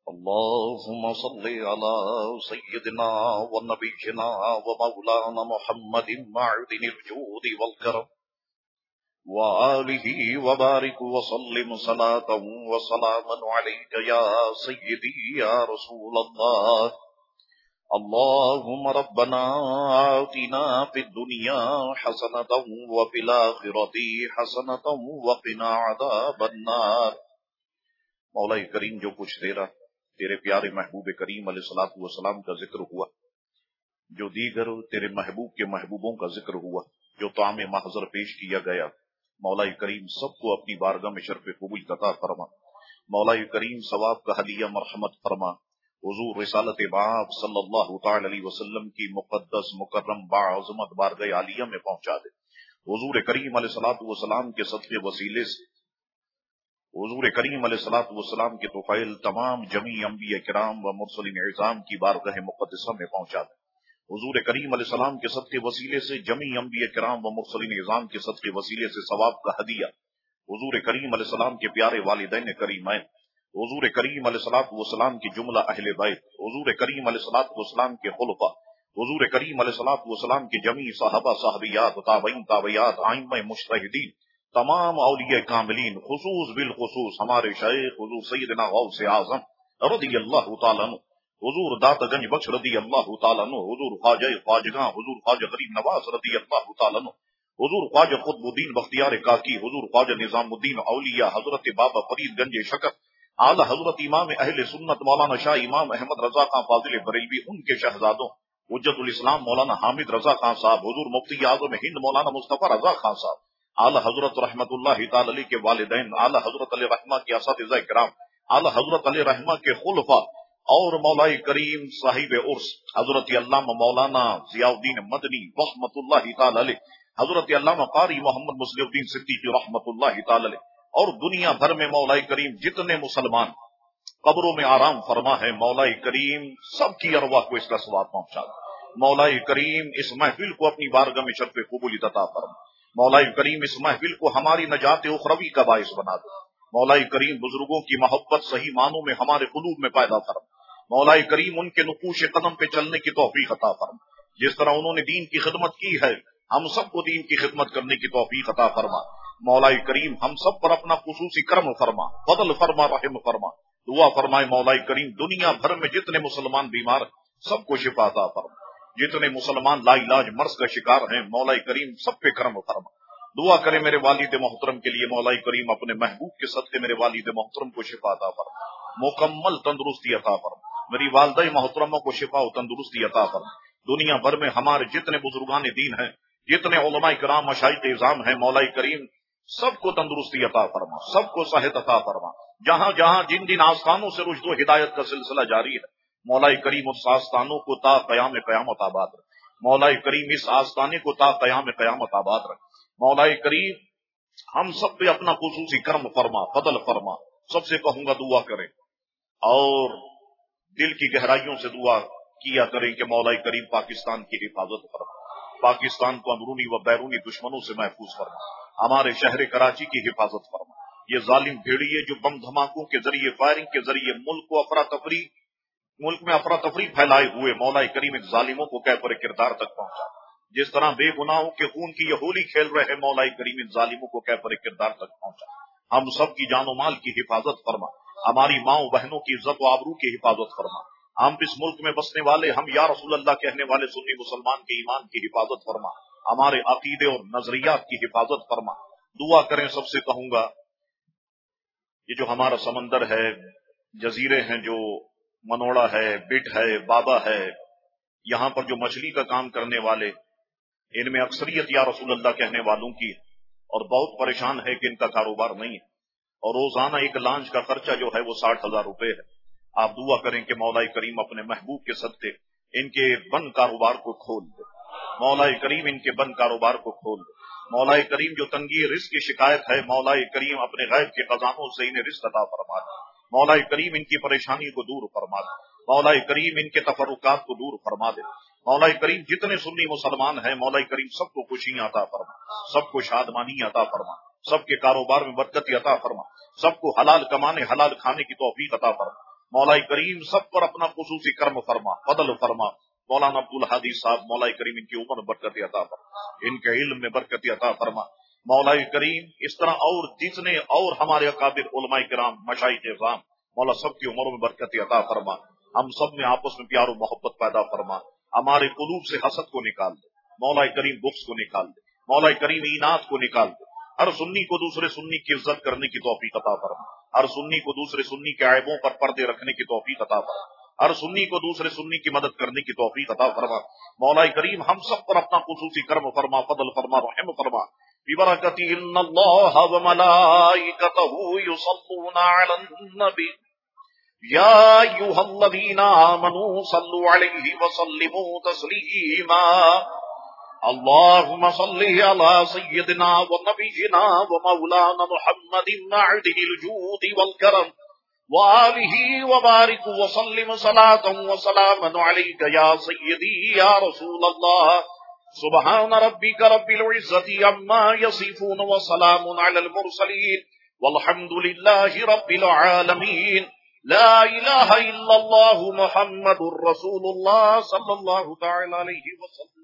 اللهم صل على سيدنا ونبينا ومولانا محمد معدن الجود والكرم وآله وبارك وسلم صلاة وسلاما عليك يا سيدي يا رسول الله. اللهم ربنا آتنا في الدنيا حسنة وفي الآخرة حسنة وقنا عذاب النار. مولا کریم جو کچھ تیرے پیارے محبوب کریم علیہ الصلوۃ والسلام کا ذکر ہوا، جو دیگر تیرے محبوب کے محبوبوں کا ذکر ہوا، جو طعام محضر پیش کیا گیا، مولا کریم سب کو اپنی بارگاہ میں شرف قبول عطا فرما. مولا کریم ثواب کا ہدیہ مرحمت فرما. حضور رسالت باب صلی اللہ تعالی علیہ وسلم کی مقدس مکرم باعظمت بارگاہ عالیہ میں پہنچا دے. حضور کریم علیہ الصلوۃ والسلام کے صدقے وسیلے سے حضور کریم علیہ الصلوۃ والسلام کے طفیل تمام جمیع انبیاء کرام و مرسلین اعظام کی بارگاہ مقدسہ میں پہنچا دے. حضور کریم علیہ السلام کے صدقے وسیلے سے جمیع انبیاء کرام و مرسلین اعظام کے صدقے وسیلے سے ثواب کا ہدیہ حضور کریم علیہ السلام کے پیارے والدین کریمین، حضور کریم علیہ الصلوۃ والسلام کی جملہ اہل بیت، حضور کریم علیہ الصلوۃ والسلام کے خلفاء، حضور کریم علیہ الصلوۃ والسلام کے جمیع صحابہ صحابیات تابعین تابعیات ائمہ مجتہدین، تمام اولیاء کاملین، خصوص بالخصوص ہمارے شیخ حضور سیدنا غوث اعظم رضی اللہ تعالیٰ عنہ، حضور دات گنج بخش رضی اللہ تعالیٰ عنہ، حضور خواجہ خواجگاں حضور خواجہ غریب نواز رضی اللہ تعالیٰ عنہ، حضور خواجہ قطب الدین بختیار کاکی، حضور خواجہ نظام الدین اولیاء حضرت بابا فرید گنج شکر، اعلی حضرت امام اہل سنت مولانا شاہ امام احمد رضا خان فاضل بریلوی، ان کے شہزادوں حجت الاسلام مولانا حامد رضا خان صاحب، حضور مفتی اعظم ہند مولانا مصطفیٰ رضا خان صاحب، اعلی حضرت رحمت اللہ تعالی علیہ کے والدین، اعلی حضرت علیہ رحمہ کے اساتذہ کرام، اعلی حضرت علیہ رحمہ کے خلفاء، اور مولا کریم صاحب عرس حضرت علامہ مولانا ضیاء الدین مدنی رحمت اللہ تعالی علیہ، حضرت علامہ قاری محمد مسلم الدین صدیقی رحمت اللہ تعالی علیہ، اور دنیا بھر میں مولا کریم جتنے مسلمان قبروں میں آرام فرما ہے، مولا کریم سب کی ارواح کو اس کا ثواب پہنچا دے. مولا کریم اس محفل کو اپنی بارگاہ میں شرف قبولیت عطا فرما. مولا کریم اس محفل کو ہماری نجات اخروی کا باعث بنا دے. مولا کریم بزرگوں کی محبت صحیح معنوں میں ہمارے قلوب میں پیدا فرما. مولا کریم ان کے نقوش قدم پہ چلنے کی توفیق عطا فرما. جس طرح انہوں نے دین کی خدمت کی ہے، ہم سب کو دین کی خدمت کرنے کی توفیق عطا فرما. مولا کریم ہم سب پر اپنا خصوصی کرم فرما، فضل فرما، رحم فرما. دعا فرمائے مولا کریم دنیا بھر میں جتنے مسلمان بیمار سب کو شفا عطا فرما. جتنے مسلمان لا علاج مرض کا شکار ہیں، مولا کریم سب پہ کرم فرما. دعا کرے میرے والد محترم کے لیے، مولا کریم اپنے محبوب کے صدقے میرے والد محترم کو شفا عطا فرما، مکمل تندرستی عطا فرما. میری والدہ محترمہ کو شفا و تندرستی عطا فرما. دنیا بھر میں ہمارے جتنے بزرگان دین ہیں، جتنے علماء کرام مشائخ اعظام ہیں، مولا کریم سب کو تندرستی عطا فرما، سب کو صحت عطا فرما. جہاں جہاں جن جن آستانوں سے رشد و ہدایت کا سلسلہ جاری ہے، مولا کریم اس آستانوں کو تا قیام قیامت آباد رکھ. مولا کریم اس آستانے کو تا قیام قیامت آباد رکھ. مولا کریم ہم سب پہ اپنا خصوصی کرم فرما، فضل فرما. سب سے کہوں گا دعا کریں اور دل کی گہرائیوں سے دعا کیا کریں کہ مولا کریم پاکستان کی حفاظت فرما، پاکستان کو اندرونی و بیرونی دشمنوں سے محفوظ فرما، ہمارے شہر کراچی کی حفاظت فرما. یہ ظالم بھیڑیے جو بم دھماکوں کے ذریعے، فائرنگ کے ذریعے ملک میں افراتفری پھیلائے ہوئے، مولا کریم ان ظالموں کو کیفر کردار تک پہنچا. جس طرح بے گناہوں کے خون کی یہ ہولی کھیل رہے مولا کریم ان ظالموں کو کیفر کردار تک پہنچا. ہم سب کی جان و مال کی حفاظت فرما، ہماری ماں و بہنوں کی عزت و آبرو کی حفاظت فرما. ہم اس ملک میں بسنے والے، ہم یا رسول اللہ کہنے والے سنی مسلمان کے ایمان کی حفاظت فرما، ہمارے عقیدے اور نظریات کی حفاظت فرما. دعا کریں سب سے کہوں گا یہ جو ہمارا سمندر ہے، جزیرے ہیں، جو منوڑا ہے، بٹ ہے، بابا ہے، یہاں پر جو مچھلی کا کام کرنے والے، ان میں اکثریت یا رسول اللہ کہنے والوں کی ہے، اور بہت پریشان ہے کہ ان کا کاروبار نہیں ہے، اور روزانہ ایک لانچ کا خرچہ جو ہے وہ 60,000 روپے ہے. آپ دعا کریں کہ مولا کریم اپنے محبوب کے صدقے ان کے بند کاروبار کو کھول دے. مولا کریم ان کے بند کاروبار کو کھول دے. مولا کریم جو تنگی رزق کی شکایت ہے، مولا کریم اپنے غیب کے خزانوں سے انہیں رزق عطا فرما دے. مولا کریم ان کی پریشانی کو دور فرما دے. مولا کریم ان کے تفرقات کو دور فرما دے. مولا کریم جتنے سنی مسلمان ہیں، مولا کریم سب کو خوشیاں عطا فرما، سب کو شادمانی عطا فرما، سب کے کاروبار میں برکت عطا فرما، سب کو حلال کمانے حلال کھانے کی توفیق عطا فرما. مولا کریم سب پر اپنا خصوصی کرم فرما، فضل فرما۔ مولانا عبدالحادی صاحب، مولا کریم ان کی عمر میں برکت عطا فرما، ان کے علم میں برکت عطا فرما۔ مولا کریم اس طرح اور جتنے اور ہمارے اکابر علماء کرام، مشائخ اعظام، مولا سب کی عمروں میں برکت عطا فرما۔ ہم سب میں آپس میں پیار و محبت پیدا فرما، ہمارے قلوب سے حسد کو نکال دے مولا کریم، بغض کو نکال دے مولا کریم، اناد کو نکال دے۔ ہر سنی کو دوسرے سنی کی عزت کرنے کی توفیق عطا فرما، ہر سنی کو دوسرے سنی کے عیبوں پر پردے رکھنے کی توفیق عطا فرما، ہر سنی کو دوسرے سنی کی مدد کرنے کی توفیق عطا فرما۔ مولا کریم ہم سب پر اپنا خصوصی کرم فرما، فضل فرما، رحم فرما۔ ببرکت ان اللہ وملائکتہ یصلون علی النبی یا ایھا الذین آمنوا صلوا علیہ وسلموا تسلیما۔ اللهم صل على سيدنا ونبينا ومولانا محمد معده الجود والكرم وآله وبارك وسلم صلاة وسلاما عليك يا سيدي يا رسول الله۔ سبحان ربك رب العزة عما يصفون وسلام على المرسلين والحمد لله رب العالمين۔ لا إله إلا الله محمد رسول الله صلى الله تعالى عليه وسلم۔